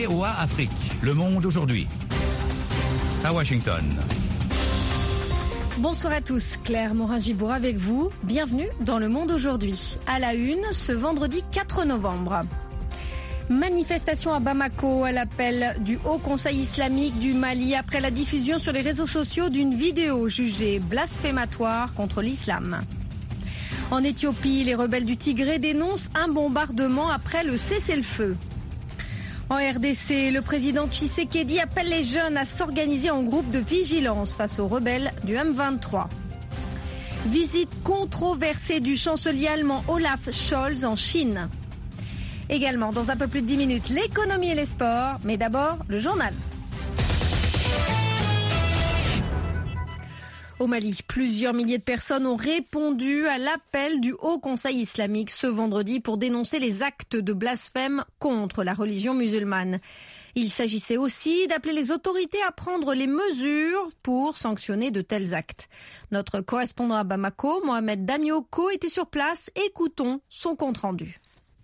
VOA Afrique. Le monde aujourd'hui. À Washington. Bonsoir à tous, Claire Morin-Gibour avec vous. Bienvenue dans Le Monde aujourd'hui. À la une, ce vendredi 4 novembre. Manifestation à Bamako à l'appel du Haut Conseil islamique du Mali après la diffusion sur les réseaux sociaux d'une vidéo jugée blasphématoire contre l'islam. En Éthiopie, les rebelles du Tigré dénoncent un bombardement après le cessez-le-feu. En RDC, le président Tshisekedi appelle les jeunes à s'organiser en groupe de vigilance face aux rebelles du M23. Visite controversée du chancelier allemand Olaf Scholz en Chine. Également, dans un peu plus de 10 minutes, l'économie et les sports, mais d'abord, le journal. Au Mali, plusieurs milliers de personnes ont répondu à l'appel du Haut Conseil islamique ce vendredi pour dénoncer les actes de blasphème contre la religion musulmane. Il s'agissait aussi d'appeler les autorités à prendre les mesures pour sanctionner de tels actes. Notre correspondant à Bamako, Mohamed Danioko, était sur place. Écoutons son compte-rendu.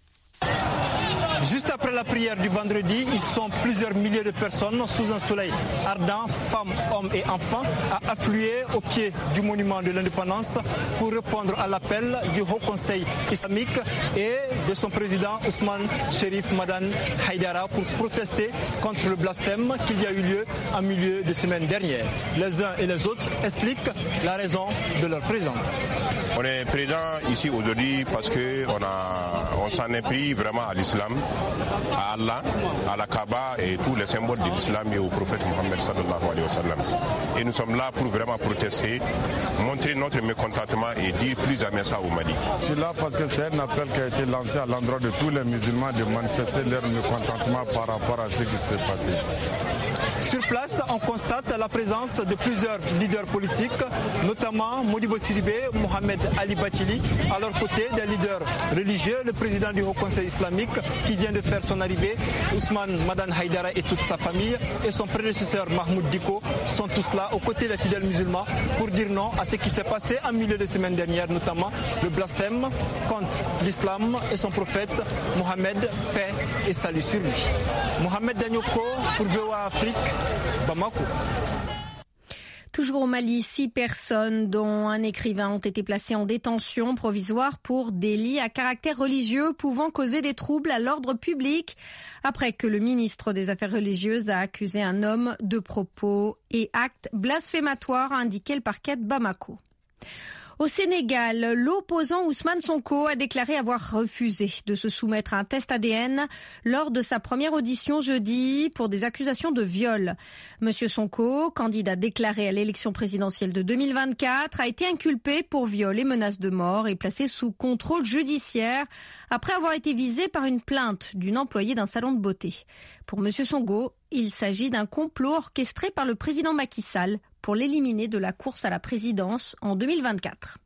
Juste après la prière du vendredi, ils sont plusieurs milliers de personnes sous un soleil ardent, femmes, hommes et enfants, à affluer au pied du monument de l'indépendance pour répondre à l'appel du Haut Conseil islamique et de son président Ousmane Chérif Madane Haïdara pour protester contre le blasphème qu'il y a eu lieu en milieu de semaine dernière. Les uns et les autres expliquent la raison de leur présence. On est présent ici aujourd'hui parce qu'on s'en est pris vraiment à l'islam, à Allah, à la Kaaba et tous les symboles de l'islam et au prophète Mohammed sallallahu alayhi wa sallam. Et nous sommes là pour vraiment protester, montrer notre mécontentement et dire plus jamais ça au Mali. Je suis là parce que c'est un appel qui a été lancé à l'endroit de tous les musulmans de manifester leur mécontentement par rapport à ce qui s'est passé. Sur place, on constate la présence de plusieurs leaders politiques, notamment Modibo Sidibé, Mohamed Ali Bachili, à leur côté des leaders religieux, le président du Haut Conseil islamique qui vient de faire son arrivée, Ousmane Madane Haïdara et toute sa famille, et son prédécesseur Mahmoud Diko sont tous là aux côtés des fidèles musulmans pour dire non à ce qui s'est passé en milieu de semaine dernière, notamment le blasphème contre l'islam et son prophète Mohamed, paix et salut sur lui. Mohamed Danioko pour VOA Afrique, Bamako. Toujours au Mali, 6 personnes, dont un écrivain, ont été placées en détention provisoire pour délits à caractère religieux pouvant causer des troubles à l'ordre public, après que le ministre des Affaires religieuses a accusé un homme de propos et actes blasphématoires, a indiqué le parquet de Bamako. Au Sénégal, l'opposant Ousmane Sonko a déclaré avoir refusé de se soumettre à un test ADN lors de sa première audition jeudi pour des accusations de viol. Monsieur Sonko, candidat déclaré à l'élection présidentielle de 2024, a été inculpé pour viol et menaces de mort et placé sous contrôle judiciaire après avoir été visé par une plainte d'une employée d'un salon de beauté. Pour Monsieur Sonko, il s'agit d'un complot orchestré par le président Macky Sall pour l'éliminer de la course à la présidence en 2024.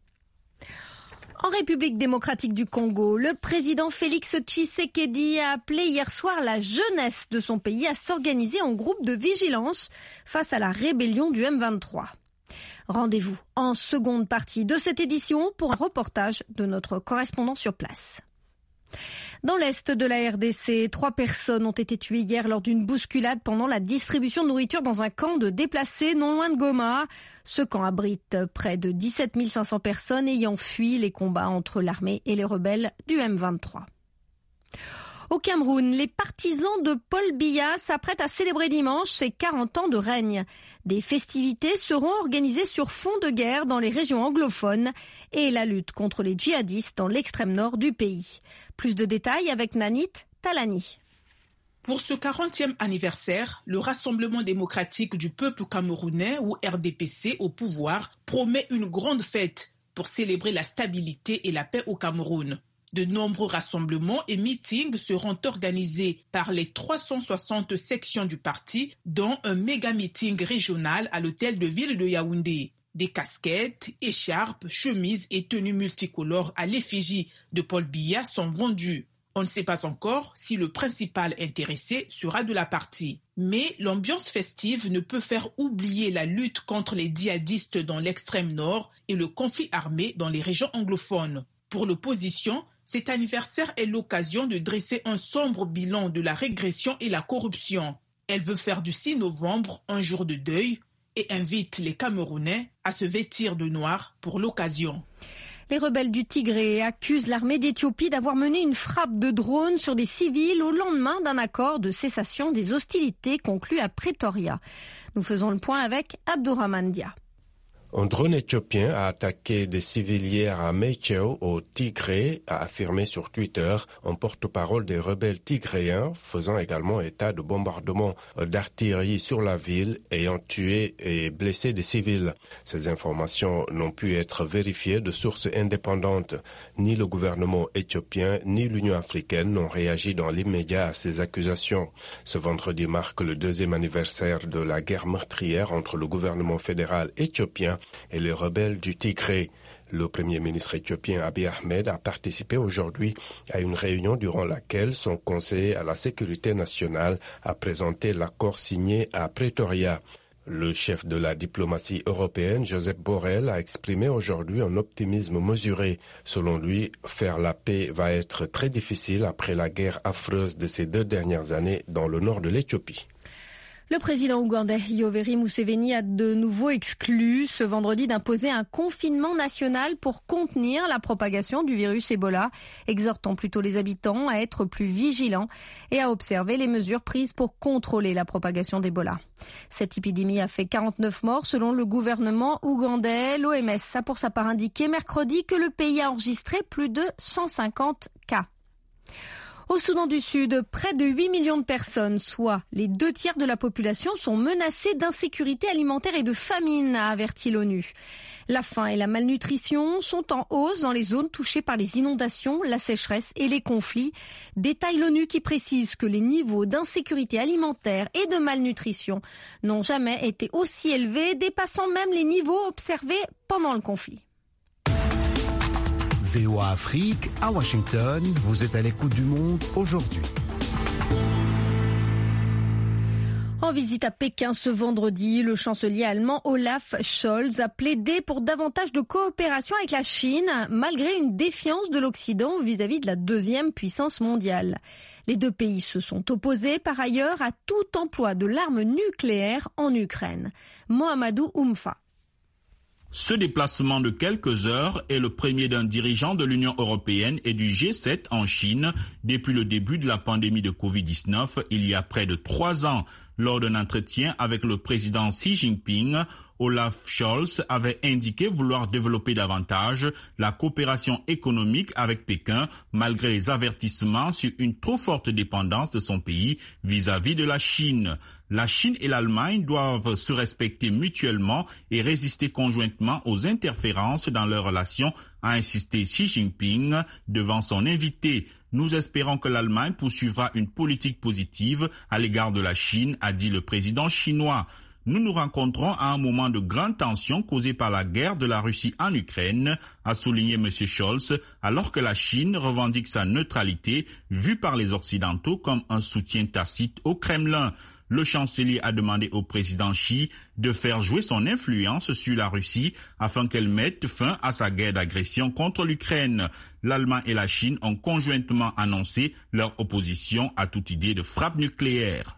En République démocratique du Congo, le président Félix Tshisekedi a appelé hier soir la jeunesse de son pays à s'organiser en groupe de vigilance face à la rébellion du M23. Rendez-vous en seconde partie de cette édition pour un reportage de notre correspondant sur place. Dans l'est de la RDC, 3 personnes ont été tuées hier lors d'une bousculade pendant la distribution de nourriture dans un camp de déplacés non loin de Goma. Ce camp abrite près de 17 500 personnes ayant fui les combats entre l'armée et les rebelles du M23. Au Cameroun, les partisans de Paul Biya s'apprêtent à célébrer dimanche ses 40 ans de règne. Des festivités seront organisées sur fond de guerre dans les régions anglophones et la lutte contre les djihadistes dans l'extrême nord du pays. Plus de détails avec Nanit Talani. Pour ce 40e anniversaire, le Rassemblement démocratique du peuple camerounais, ou RDPC, au pouvoir, promet une grande fête pour célébrer la stabilité et la paix au Cameroun. De nombreux rassemblements et meetings seront organisés par les 360 sections du parti, dont un méga-meeting régional à l'hôtel de ville de Yaoundé. Des casquettes, écharpes, chemises et tenues multicolores à l'effigie de Paul Biya sont vendues. On ne sait pas encore si le principal intéressé sera de la partie. Mais l'ambiance festive ne peut faire oublier la lutte contre les djihadistes dans l'extrême nord et le conflit armé dans les régions anglophones. Pour l'opposition, cet anniversaire est l'occasion de dresser un sombre bilan de la régression et la corruption. Elle veut faire du 6 novembre un jour de deuil et invite les Camerounais à se vêtir de noir pour l'occasion. Les rebelles du Tigré accusent l'armée d'Éthiopie d'avoir mené une frappe de drone sur des civils au lendemain d'un accord de cessation des hostilités conclu à Pretoria. Nous faisons le point avec Abdourahmane Dia. Un drone éthiopien a attaqué des civils hier à Mekelle, au Tigré, a affirmé sur Twitter un porte-parole des rebelles tigréens, faisant également état de bombardements d'artillerie sur la ville, ayant tué et blessé des civils. Ces informations n'ont pu être vérifiées de sources indépendantes. Ni le gouvernement éthiopien, ni l'Union africaine n'ont réagi dans l'immédiat à ces accusations. Ce vendredi marque le 2e anniversaire de la guerre meurtrière entre le gouvernement fédéral éthiopien et les rebelles du Tigré. Le premier ministre éthiopien Abiy Ahmed a participé aujourd'hui à une réunion durant laquelle son conseiller à la sécurité nationale a présenté l'accord signé à Pretoria. Le chef de la diplomatie européenne, Joseph Borrell, a exprimé aujourd'hui un optimisme mesuré. Selon lui, faire la paix va être très difficile après la guerre affreuse de ces 2 dernières années dans le nord de l'Éthiopie. Le président ougandais Yoweri Museveni a de nouveau exclu ce vendredi d'imposer un confinement national pour contenir la propagation du virus Ebola, exhortant plutôt les habitants à être plus vigilants et à observer les mesures prises pour contrôler la propagation d'Ebola. Cette épidémie a fait 49 morts selon le gouvernement ougandais. L'OMS a pour sa part indiqué mercredi que le pays a enregistré plus de 150 cas. Au Soudan du Sud, près de 8 millions de personnes, soit les 2/3 de la population, sont menacées d'insécurité alimentaire et de famine, a averti l'ONU. La faim et la malnutrition sont en hausse dans les zones touchées par les inondations, la sécheresse et les conflits. Détaille l'ONU qui précise que les niveaux d'insécurité alimentaire et de malnutrition n'ont jamais été aussi élevés, dépassant même les niveaux observés pendant le conflit. VOA Afrique, à Washington, vous êtes à l'écoute du monde aujourd'hui. En visite à Pékin ce vendredi, le chancelier allemand Olaf Scholz a plaidé pour davantage de coopération avec la Chine, malgré une défiance de l'Occident vis-à-vis de la 2e puissance mondiale. Les 2 pays se sont opposés par ailleurs à tout emploi de l'arme nucléaire en Ukraine. Mohamedou Oumfa. Ce déplacement de quelques heures est le premier d'un dirigeant de l'Union européenne et du G7 en Chine depuis le début de la pandémie de Covid-19 il y a près de 3 ans. Lors d'un entretien avec le président Xi Jinping, Olaf Scholz avait indiqué vouloir développer davantage la coopération économique avec Pékin malgré les avertissements sur une trop forte dépendance de son pays vis-à-vis de la Chine. La Chine et l'Allemagne doivent se respecter mutuellement et résister conjointement aux interférences dans leurs relations, a insisté Xi Jinping devant son invité. Nous espérons que l'Allemagne poursuivra une politique positive à l'égard de la Chine, a dit le président chinois. Nous nous rencontrons à un moment de grande tension causée par la guerre de la Russie en Ukraine, a souligné M. Scholz, alors que la Chine revendique sa neutralité, vue par les Occidentaux comme un soutien tacite au Kremlin. Le chancelier a demandé au président Xi de faire jouer son influence sur la Russie afin qu'elle mette fin à sa guerre d'agression contre l'Ukraine. L'Allemagne et la Chine ont conjointement annoncé leur opposition à toute idée de frappe nucléaire.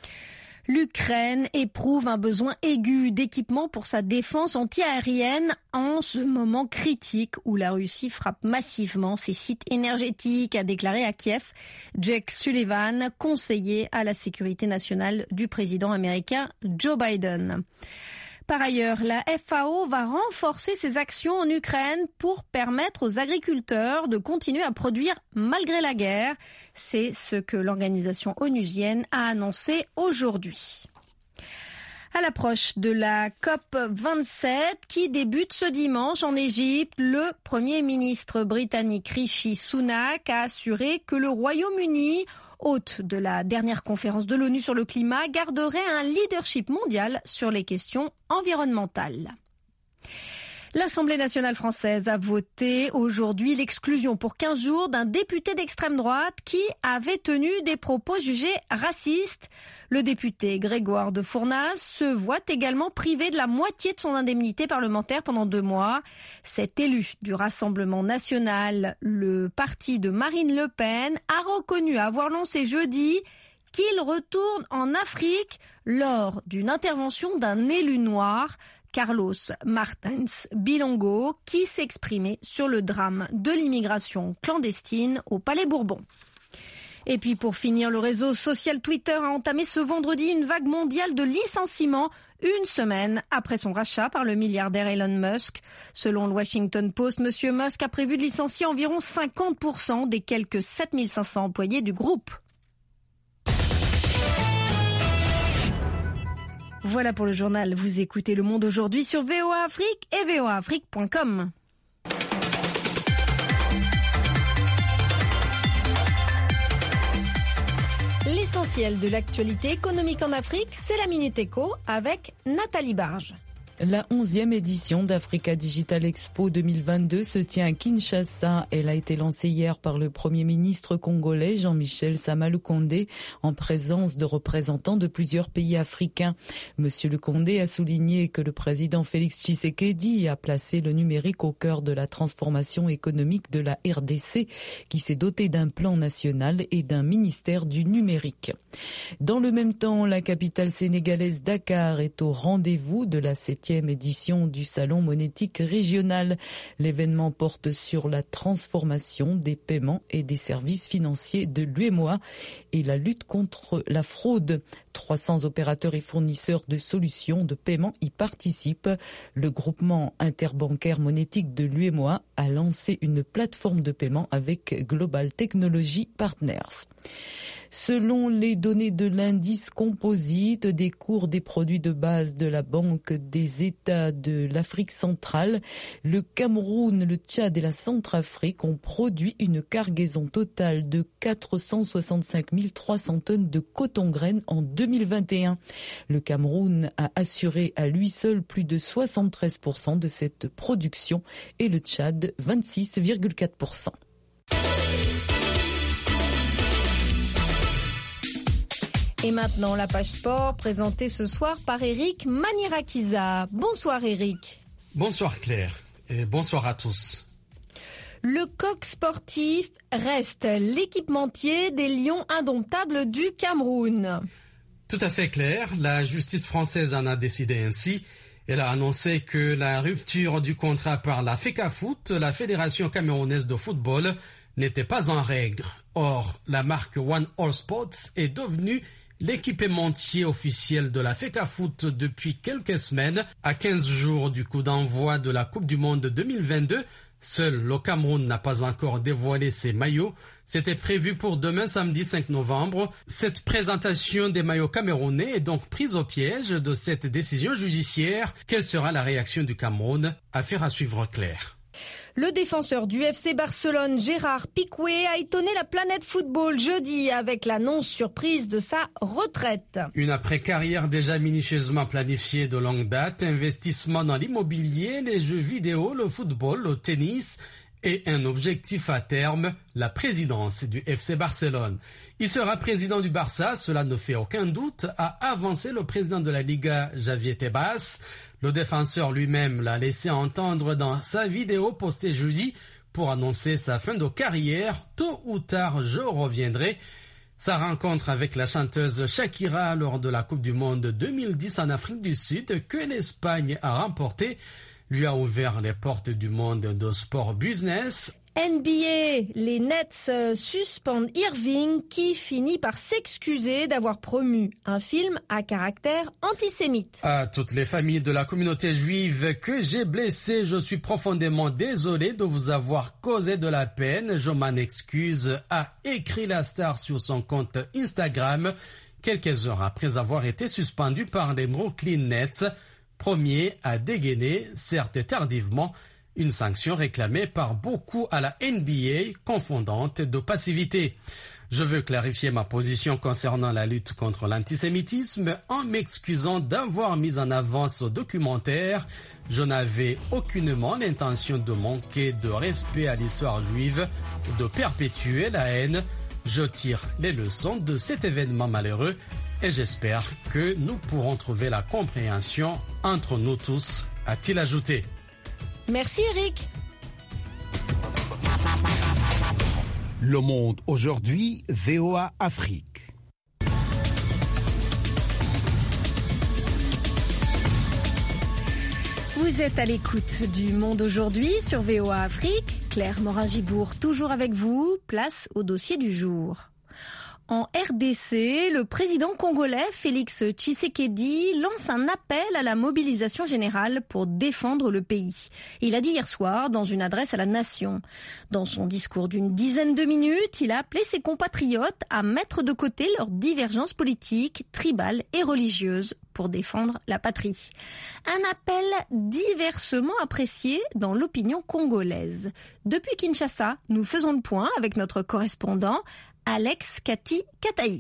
L'Ukraine éprouve un besoin aigu d'équipement pour sa défense antiaérienne en ce moment critique où la Russie frappe massivement ses sites énergétiques, a déclaré à Kiev Jake Sullivan, conseiller à la sécurité nationale du président américain Joe Biden. Par ailleurs, la FAO va renforcer ses actions en Ukraine pour permettre aux agriculteurs de continuer à produire malgré la guerre. C'est ce que l'organisation onusienne a annoncé aujourd'hui. À l'approche de la COP27 qui débute ce dimanche en Égypte, le Premier ministre britannique Rishi Sunak a assuré que le Royaume-Uni, hôte de la dernière conférence de l'ONU sur le climat, garderait un leadership mondial sur les questions environnementales. L'Assemblée nationale française a voté aujourd'hui l'exclusion pour 15 jours d'un député d'extrême droite qui avait tenu des propos jugés racistes. Le député Grégoire de Fournas se voit également privé de la moitié de son indemnité parlementaire pendant 2 mois. Cet élu du Rassemblement national, le parti de Marine Le Pen, a reconnu avoir lancé jeudi qu'il retourne en Afrique lors d'une intervention d'un élu noir, Carlos Martins Bilongo, qui s'exprimait sur le drame de l'immigration clandestine au Palais Bourbon. Et puis pour finir, le réseau social Twitter a entamé ce vendredi une vague mondiale de licenciements, une semaine après son rachat par le milliardaire Elon Musk. Selon le Washington Post, M. Musk a prévu de licencier environ 50% des quelques 7500 employés du groupe. Voilà pour le journal. Vous écoutez Le Monde aujourd'hui sur VOA Afrique et voaafrique.com. L'essentiel de l'actualité économique en Afrique, c'est la Minute Éco avec Nathalie Barge. La 11e édition d'Africa Digital Expo 2022 se tient à Kinshasa. Elle a été lancée hier par le Premier ministre congolais Jean-Michel Sama Lukonde en présence de représentants de plusieurs pays africains. Monsieur Lukonde a souligné que le président Félix Tshisekedi a placé le numérique au cœur de la transformation économique de la RDC qui s'est dotée d'un plan national et d'un ministère du numérique. Dans le même temps, la capitale sénégalaise Dakar est au rendez-vous de la 7e édition du Salon monétique régional. L'événement porte sur la transformation des paiements et des services financiers de l'UEMOA et la lutte contre la fraude. 300 opérateurs et fournisseurs de solutions de paiement y participent. Le groupement interbancaire monétique de l'UEMOA a lancé une plateforme de paiement avec Global Technology Partners. Selon les données de l'indice composite des cours des produits de base de la Banque des États de l'Afrique centrale, le Cameroun, le Tchad et la Centrafrique ont produit une cargaison totale de 465 300 tonnes de coton-graines en 2021. Le Cameroun a assuré à lui seul plus de 73% de cette production et le Tchad 26,4%. Et maintenant, la page sport présentée ce soir par Eric Manirakiza. Bonsoir Eric. Bonsoir Claire et bonsoir à tous. Le coq sportif reste l'équipementier des Lions indomptables du Cameroun. Tout à fait Claire, la justice française en a décidé ainsi. Elle a annoncé que la rupture du contrat par la FECAFOOT, la Fédération camerounaise de football, n'était pas en règle. Or, la marque One All Sports est devenue l'équipementier officiel de la FECAFOOT depuis quelques semaines, à 15 jours du coup d'envoi de la Coupe du Monde 2022. Seul le Cameroun n'a pas encore dévoilé ses maillots. C'était prévu pour demain samedi 5 novembre. Cette présentation des maillots camerounais est donc prise au piège de cette décision judiciaire. Quelle sera la réaction du Cameroun? Affaire à suivre Claire. Le défenseur du FC Barcelone, Gérard Piqué, a étonné la planète football jeudi avec l'annonce surprise de sa retraite. Une après-carrière déjà minutieusement planifiée de longue date, investissement dans l'immobilier, les jeux vidéo, le football, le tennis et un objectif à terme, la présidence du FC Barcelone. Il sera président du Barça, cela ne fait aucun doute, a avancé le président de la Liga, Javier Tebas. Le défenseur lui-même l'a laissé entendre dans sa vidéo postée jeudi pour annoncer sa fin de carrière. Tôt ou tard, je reviendrai. Sa rencontre avec la chanteuse Shakira lors de la Coupe du Monde 2010 en Afrique du Sud, que l'Espagne a remportée, lui a ouvert les portes du monde de sport business. NBA, les Nets suspendent Irving qui finit par s'excuser d'avoir promu un film à caractère antisémite. À toutes les familles de la communauté juive que j'ai blessées, je suis profondément désolé de vous avoir causé de la peine. Je m'en excuse, a écrit la star sur son compte Instagram quelques heures après avoir été suspendu par les Brooklyn Nets, premier à dégainer, certes tardivement, Une sanction réclamée par beaucoup à la NBA, confondante de passivité. Je veux clarifier ma position concernant la lutte contre l'antisémitisme en m'excusant d'avoir mis en avant ce documentaire. Je n'avais aucunement l'intention de manquer de respect à l'histoire juive, de perpétuer la haine. Je tire les leçons de cet événement malheureux et j'espère que nous pourrons trouver la compréhension entre nous tous, a-t-il ajouté. Merci Eric. Le Monde aujourd'hui, VOA Afrique. Vous êtes à l'écoute du Monde aujourd'hui sur VOA Afrique. Claire Morin-Gibourg, toujours avec vous. Place au dossier du jour. En RDC, le président congolais Félix Tshisekedi lance un appel à la mobilisation générale pour défendre le pays. Il a dit hier soir dans une adresse à la nation. Dans son discours d'une dizaine de minutes, il a appelé ses compatriotes à mettre de côté leurs divergences politiques, tribales et religieuses pour défendre la patrie. Un appel diversement apprécié dans l'opinion congolaise. Depuis Kinshasa, nous faisons le point avec notre correspondant Alex Kataï.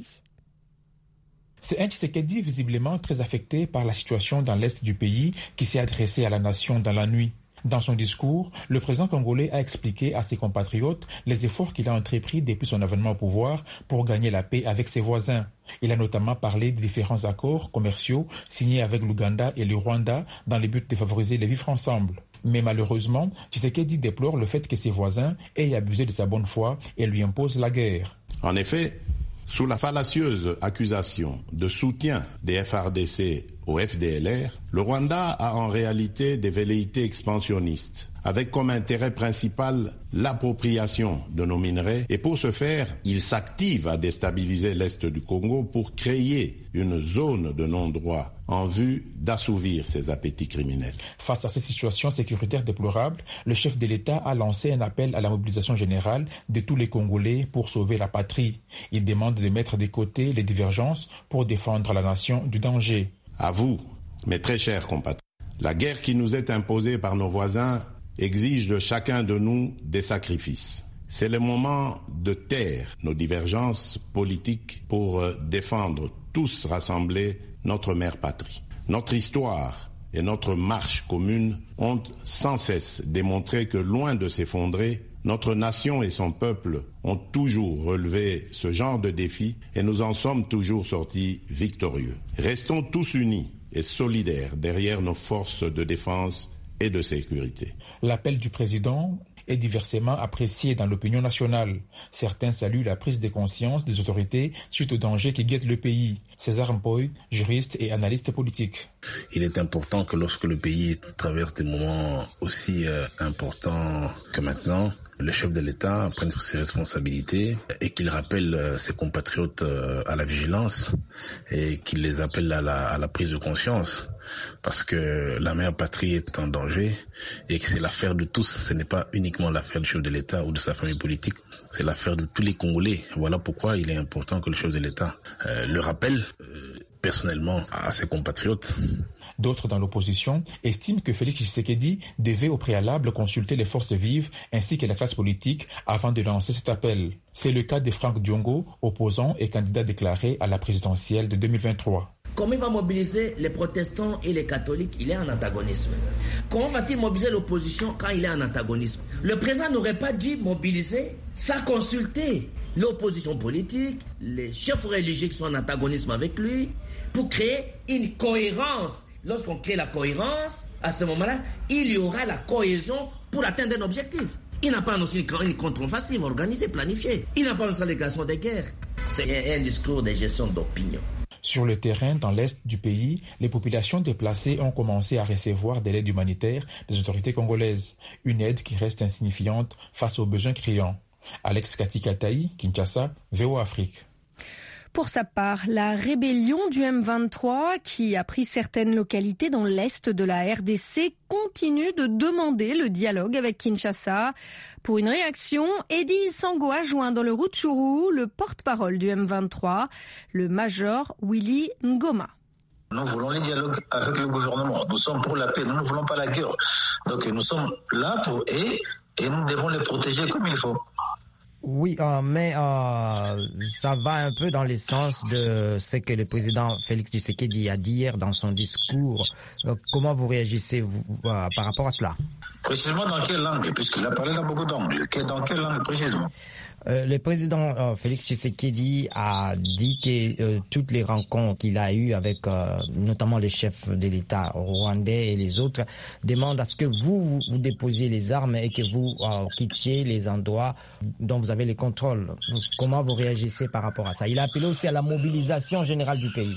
C'est un Tshisekedi visiblement très affecté par la situation dans l'est du pays qui s'est adressé à la nation dans la nuit. Dans son discours, le président congolais a expliqué à ses compatriotes les efforts qu'il a entrepris depuis son avènement au pouvoir pour gagner la paix avec ses voisins. Il a notamment parlé des différents accords commerciaux signés avec l'Ouganda et le Rwanda dans le but de favoriser le vivre ensemble. Mais malheureusement, Tshisekedi déplore le fait que ses voisins aient abusé de sa bonne foi et lui imposent la guerre. En effet, sous la fallacieuse accusation de soutien des FARDC au FDLR, le Rwanda a en réalité des velléités expansionnistes, avec comme intérêt principal l'appropriation de nos minerais, et pour ce faire, il s'active à déstabiliser l'est du Congo pour créer une zone de non-droit en vue d'assouvir ses appétits criminels. Face à cette situation sécuritaire déplorable, le chef de l'État a lancé un appel à la mobilisation générale de tous les Congolais pour sauver la patrie. Il demande de mettre de côté les divergences pour défendre la nation du danger. À vous, mes très chers compatriotes, la guerre qui nous est imposée par nos voisins exige de chacun de nous des sacrifices. C'est le moment de taire nos divergences politiques pour défendre tous rassemblés notre mère patrie. Notre histoire et notre marche commune ont sans cesse démontré que loin de s'effondrer, notre nation et son peuple ont toujours relevé ce genre de défi et nous en sommes toujours sortis victorieux. Restons tous unis et solidaires derrière nos forces de défense et de sécurité. L'appel du président est diversement apprécié dans l'opinion nationale. Certains saluent la prise de conscience des autorités suite aux dangers qui guettent le pays. César Mpoy, juriste et analyste politique. Il est important que lorsque le pays traverse des moments aussi importants que maintenant, le chef de l'État prenne ses responsabilités et qu'il rappelle ses compatriotes à la vigilance et qu'il les appelle à la prise de conscience. Parce que la mère patrie est en danger et que c'est l'affaire de tous. Ce n'est pas uniquement l'affaire du chef de l'État ou de sa famille politique, c'est l'affaire de tous les Congolais. Voilà pourquoi il est important que le chef de l'État le rappelle personnellement à ses compatriotes. D'autres dans l'opposition estiment que Félix Tshisekedi devait au préalable consulter les forces vives ainsi que la classe politique avant de lancer cet appel. C'est le cas de Franck Diongo, opposant et candidat déclaré à la présidentielle de 2023. Comment il va mobiliser les protestants et les catholiques? Il est en antagonisme. Comment va-t-il mobiliser l'opposition quand il est en antagonisme? Le président n'aurait pas dû mobiliser sans consulter l'opposition politique, les chefs religieux qui sont en antagonisme avec lui, pour créer une cohérence. Lorsqu'on crée la cohérence, à ce moment-là, il y aura la cohésion pour atteindre un objectif. Il n'a pas annoncé une contre-offensive organisée, planifiée. Il n'a pas annoncé l'allégation des guerres. C'est un discours de gestion d'opinion. Sur le terrain, dans l'est du pays, les populations déplacées ont commencé à recevoir de l'aide humanitaire des autorités congolaises. Une aide qui reste insignifiante face aux besoins criants. Alex Kataï, Kinshasa, VOA Afrique. Pour sa part, la rébellion du M23, qui a pris certaines localités dans l'est de la RDC, continue de demander le dialogue avec Kinshasa. Pour une réaction, Eddy Sango a joint dans le Rutshuru le porte-parole du M23, le major Willy Ngoma. Nous voulons les dialogues avec le gouvernement. Nous sommes pour la paix, nous ne voulons pas la guerre. Donc nous sommes là et nous devons les protéger comme il faut. Oui, mais ça va un peu dans le sens de ce que le président Félix Tshisekedi a dit hier dans son discours. Comment vous réagissez par rapport à cela? Précisément dans quelle langue? Puisqu'il a parlé dans beaucoup d'angles. Dans quelle langue précisément? Le président Félix Tshisekedi a dit que toutes les rencontres qu'il a eues avec notamment le chef de l'État rwandais et les autres demandent à ce que vous déposiez les armes et que vous quittiez les endroits dont vous avez le contrôle. Comment vous réagissez par rapport à ça? Il a appelé aussi à la mobilisation générale du pays.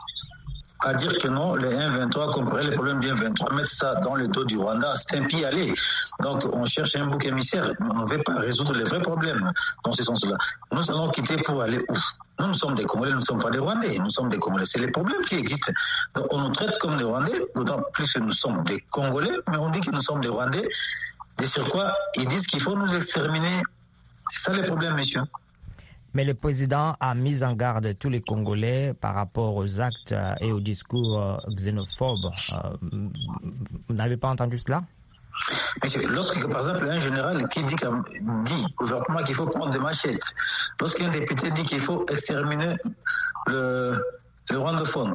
À dire que non, les 1-23, comparer les problèmes bien 23, mettre ça dans le dos du Rwanda, c'est un pied aller. Donc on cherche un bouc émissaire. On ne veut pas résoudre les vrais problèmes dans ce sens-là. Nous allons quitter pour aller où? Nous sommes des Congolais, nous ne sommes pas des Rwandais. Nous sommes des Congolais. C'est les problèmes qui existent. Donc on nous traite comme des Rwandais, d'autant plus que nous sommes des Congolais, mais on dit que nous sommes des Rwandais. Et sur quoi ils disent qu'il faut nous exterminer. C'est ça les problèmes, messieurs. Mais le président a mis en garde tous les Congolais par rapport aux actes et aux discours xénophobes. Vous n'avez pas entendu cela? Monsieur, lorsque, par exemple, un général qui dit ouvertement qu'il faut prendre des machettes, lorsqu'un député dit qu'il faut exterminer le rwandophone,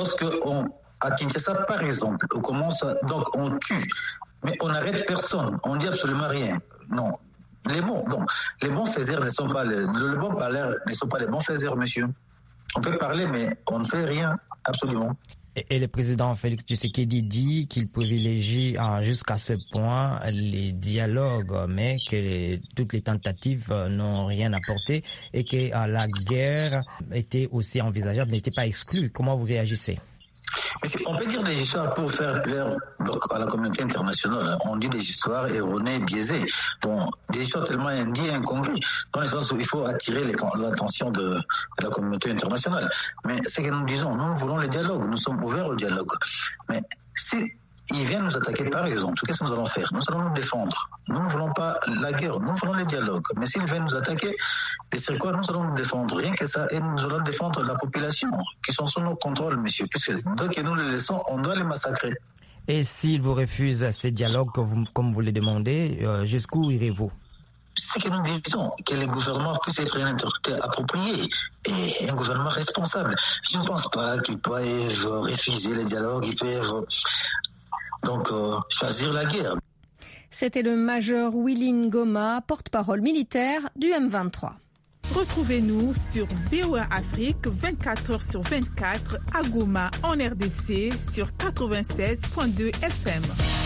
à Kinshasa, par exemple, on tue, mais on n'arrête personne, on dit absolument rien. Non. Les bons faiseurs ne sont pas le bon parleur ne sont pas les bons faiseurs, monsieur. On peut parler, mais on ne fait rien, absolument. Et le président Félix Tshisekedi dit qu'il privilégie jusqu'à ce point les dialogues, mais que toutes les tentatives n'ont rien apporté et que la guerre était aussi envisageable, n'était pas exclue. Comment vous réagissez? On peut dire des histoires pour faire plaire à la communauté internationale. On dit des histoires erronées, biaisées. Bon, des histoires tellement indies et incongrues, dans le sens où il faut attirer l'attention de la communauté internationale. Mais ce que nous disons, nous voulons les dialogues, nous sommes ouverts au dialogue. Mais si ils viennent nous attaquer, par exemple, qu'est-ce que nous allons faire? Nous allons nous défendre. Nous ne voulons pas la guerre, nous voulons les dialogues. Mais s'ils viennent nous attaquer, et c'est quoi? Nous allons nous défendre. Rien que ça, et nous allons défendre la population qui sont sous nos contrôles, monsieur. Puisque dès que nous les laissons, on doit les massacrer. Et s'ils vous refusent ces dialogues comme vous les demandez, jusqu'où irez-vous? C'est que nous disons que les gouvernements puissent être un interlocuteur approprié et un gouvernement responsable. Je ne pense pas qu'ils peuvent refuser les dialogues, ils peuvent donc choisir la guerre. C'était le major Willy Ngoma, porte-parole militaire du M23. Retrouvez-nous sur VOA Afrique 24h/24 à Goma en RDC sur 96.2 FM.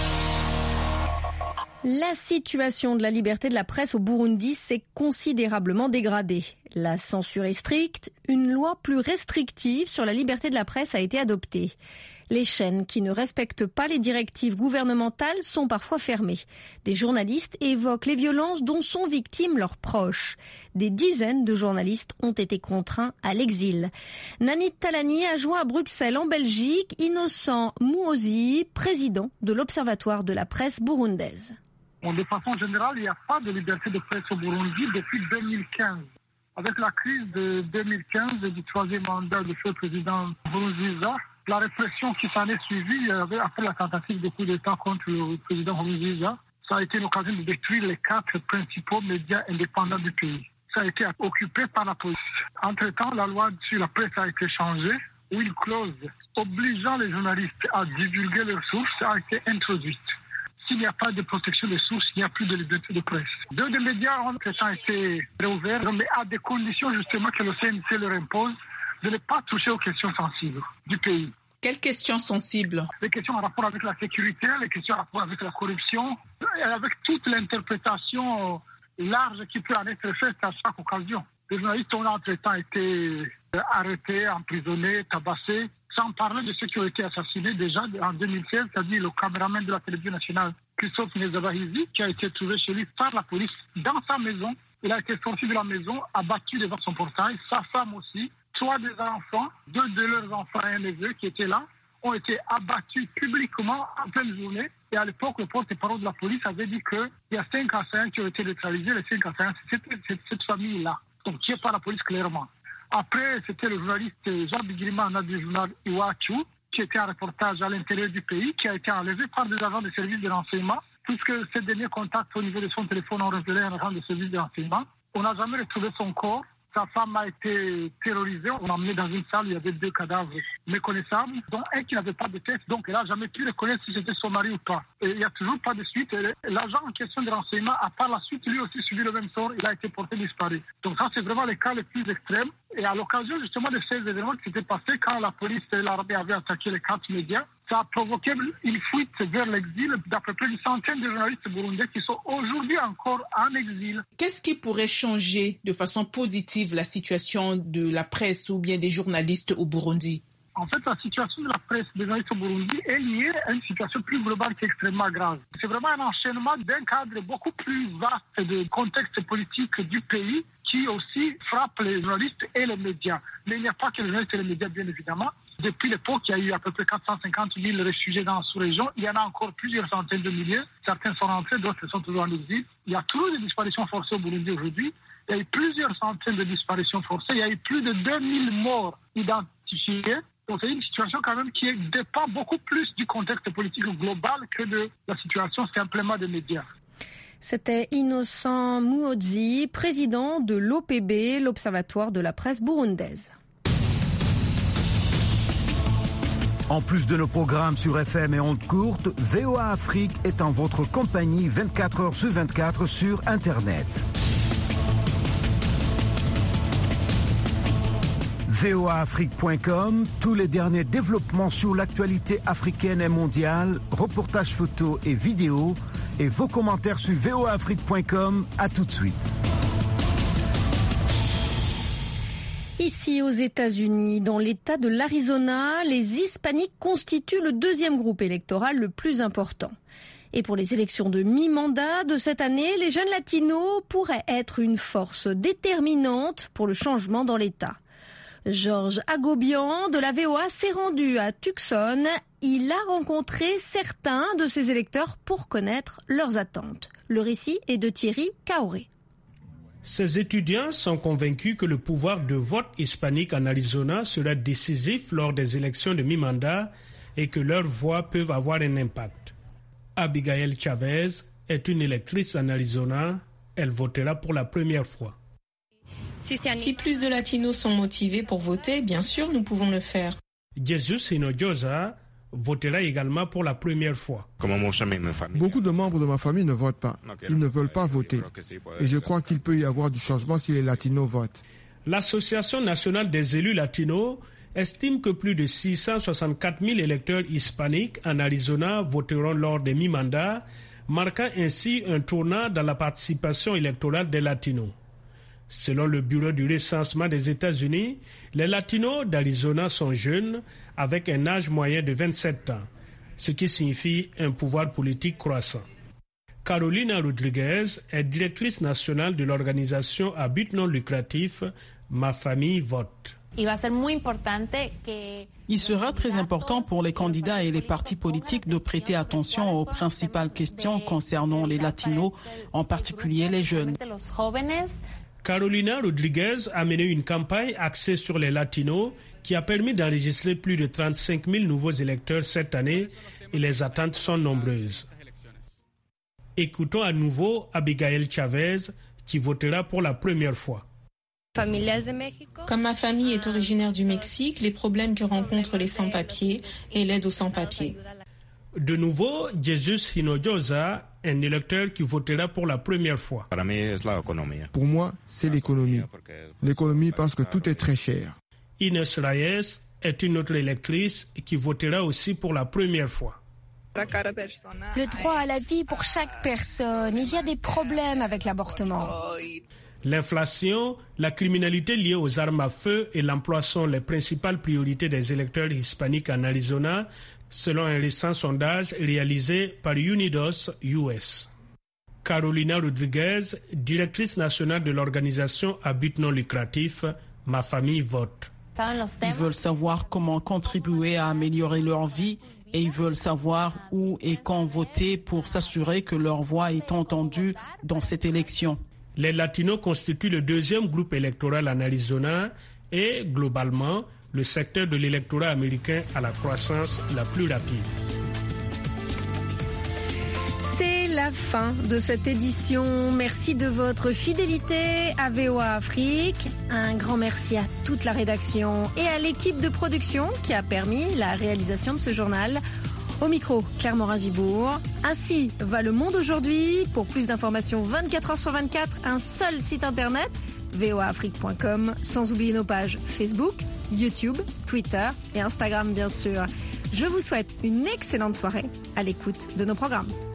La situation de la liberté de la presse au Burundi s'est considérablement dégradée. La censure est stricte, une loi plus restrictive sur la liberté de la presse a été adoptée. Les chaînes qui ne respectent pas les directives gouvernementales sont parfois fermées. Des journalistes évoquent les violences dont sont victimes leurs proches. Des dizaines de journalistes ont été contraints à l'exil. Nanit Talani a joint à Bruxelles en Belgique Innocent Mouozi, président de l'Observatoire de la presse burundaise. De façon générale, il n'y a pas de liberté de presse au Burundi depuis 2015. Avec la crise de 2015 et du troisième mandat de ce président Nkurunziza, la répression qui s'en est suivie après la tentative de coup d'État contre le président Nkurunziza, ça a été l'occasion de détruire les 4 principaux médias indépendants du pays. Ça a été occupé par la police. Entre-temps, la loi sur la presse a été changée, où une clause obligeant les journalistes à divulguer leurs sources a été introduite. S'il n'y a pas de protection des sources, il n'y a plus de liberté de presse. 2 des médias ont été réouverts, mais à des conditions justement que le CNC leur impose de ne pas toucher aux questions sensibles du pays. Quelles questions sensibles? Les questions en rapport avec la sécurité, les questions en rapport avec la corruption, et avec toute l'interprétation large qui peut en être faite à chaque occasion. Les journalistes ont entre-temps été arrêtés, emprisonnés, tabassés, sans parler de ceux qui ont été assassinés déjà en 2016, c'est-à-dire le caméraman de la télévision nationale, Christophe Nezabahizi, qui a été trouvé chez lui par la police dans sa maison. Il a été sorti de la maison, abattu devant son portail, sa femme aussi. 3 des enfants, 2 de leurs enfants et un neveu qui étaient là, ont été abattus publiquement en pleine journée. Et à l'époque, le porte-parole de la police avait dit qu'il y a 5 assaillants qui ont été neutralisés. Les 5 assaillants, c'était cette famille-là, donc tuée par la police clairement. Après, c'était le journaliste Jean Bigirima du journal Iwachu qui était un reportage à l'intérieur du pays, qui a été enlevé par des agents des services de renseignement, puisque ces derniers contacts au niveau de son téléphone ont révélé un agent des services de renseignement. On n'a jamais retrouvé son corps. Sa femme a été terrorisée. On l'a emmenée dans une salle où il y avait 2 cadavres méconnaissables, dont un qui n'avait pas de tête. Donc elle n'a jamais pu reconnaître si c'était son mari ou pas. Et il n'y a toujours pas de suite. L'agent en question de renseignement a par la suite lui aussi subi le même sort. Il a été porté disparu. Donc ça, c'est vraiment le cas le plus extrême. Et à l'occasion justement de ces événements qui s'étaient passés, quand la police et l'armée avaient attaqué les 4 médias, ça a provoqué une fuite vers l'exil d'à peu près une centaine de journalistes burundais qui sont aujourd'hui encore en exil. Qu'est-ce qui pourrait changer de façon positive la situation de la presse ou bien des journalistes au Burundi? En fait, la situation de la presse des journalistes au Burundi est liée à une situation plus globale qui est extrêmement grave. C'est vraiment un enchaînement d'un cadre beaucoup plus vaste de contexte politique du pays qui aussi frappe les journalistes et les médias. Mais il n'y a pas que les journalistes et les médias, bien évidemment. Depuis l'époque, il y a eu à peu près 450 000 réfugiés dans la sous-région. Il y en a encore plusieurs centaines de milliers. Certains sont rentrés, d'autres sont toujours en exil. Il y a toujours des disparitions forcées au Burundi aujourd'hui. Il y a eu plusieurs centaines de disparitions forcées. Il y a eu plus de 2000 morts identifiés. Donc c'est une situation quand même qui dépend beaucoup plus du contexte politique global que de la situation simplement des médias. C'était Innocent Muhoozi, président de l'OPB, l'Observatoire de la presse burundaise. En plus de nos programmes sur FM et ondes courtes, VOA Afrique est en votre compagnie 24 heures sur 24 sur Internet. voaafrique.com, tous les derniers développements sur l'actualité africaine et mondiale, reportages photos et vidéos, et vos commentaires sur voaafrique.com. À tout de suite. Ici aux États-Unis, dans l'État de l'Arizona, les Hispaniques constituent le 2e groupe électoral le plus important. Et pour les élections de mi-mandat de cette année, les jeunes latinos pourraient être une force déterminante pour le changement dans l'État. Georges Agobian de la VOA s'est rendu à Tucson. Il a rencontré certains de ses électeurs pour connaître leurs attentes. Le récit est de Thierry Kaoré. Ces étudiants sont convaincus que le pouvoir de vote hispanique en Arizona sera décisif lors des élections de mi-mandat et que leurs voix peuvent avoir un impact. Abigail Chavez est une électrice en Arizona. Elle votera pour la première fois. Si plus de Latinos sont motivés pour voter, bien sûr, nous pouvons le faire. Jesus Hinojosa votera également pour la première fois. Beaucoup de membres de ma famille ne votent pas. Ils ne veulent pas voter. Et je crois qu'il peut y avoir du changement si les Latinos votent. L'Association nationale des élus latinos estime que plus de 664 000 électeurs hispaniques en Arizona voteront lors des mi-mandats, marquant ainsi un tournant dans la participation électorale des Latinos. Selon le Bureau du recensement des États-Unis, les Latinos d'Arizona sont jeunes, avec un âge moyen de 27 ans, ce qui signifie un pouvoir politique croissant. Carolina Rodriguez est directrice nationale de l'organisation à but non lucratif Ma Famille Vote. Il sera très important pour les candidats et les partis politiques de prêter attention aux principales questions concernant les Latinos, en particulier les jeunes. Carolina Rodriguez a mené une campagne axée sur les Latinos qui a permis d'enregistrer plus de 35 000 nouveaux électeurs cette année et les attentes sont nombreuses. Écoutons à nouveau Abigail Chavez qui votera pour la première fois. Comme ma famille est originaire du Mexique, les problèmes que rencontrent les sans-papiers et l'aide aux sans-papiers. De nouveau, Jesus Hinojosa, un électeur qui votera pour la première fois. Pour moi, c'est l'économie. L'économie parce que tout est très cher. Inès Reyes est une autre électrice qui votera aussi pour la première fois. Le droit à la vie pour chaque personne. Il y a des problèmes avec l'avortement. L'inflation, la criminalité liée aux armes à feu et l'emploi sont les principales priorités des électeurs hispaniques en Arizona, selon un récent sondage réalisé par Unidos US. Carolina Rodriguez, directrice nationale de l'organisation à but non lucratif Ma Famille Vote. Ils veulent savoir comment contribuer à améliorer leur vie et ils veulent savoir où et quand voter pour s'assurer que leur voix est entendue dans cette élection. Les Latinos constituent le 2e groupe électoral en Arizona et globalement, le secteur de l'électorat américain a la croissance la plus rapide. C'est la fin de cette édition. Merci de votre fidélité à VOA Afrique. Un grand merci à toute la rédaction et à l'équipe de production qui a permis la réalisation de ce journal. Au micro, Claire Morin-Gibourg. Ainsi va le monde aujourd'hui. Pour plus d'informations 24 heures sur 24, un seul site internet, voaafrique.com, sans oublier nos pages Facebook, YouTube, Twitter et Instagram bien sûr. Je vous souhaite une excellente soirée à l'écoute de nos programmes.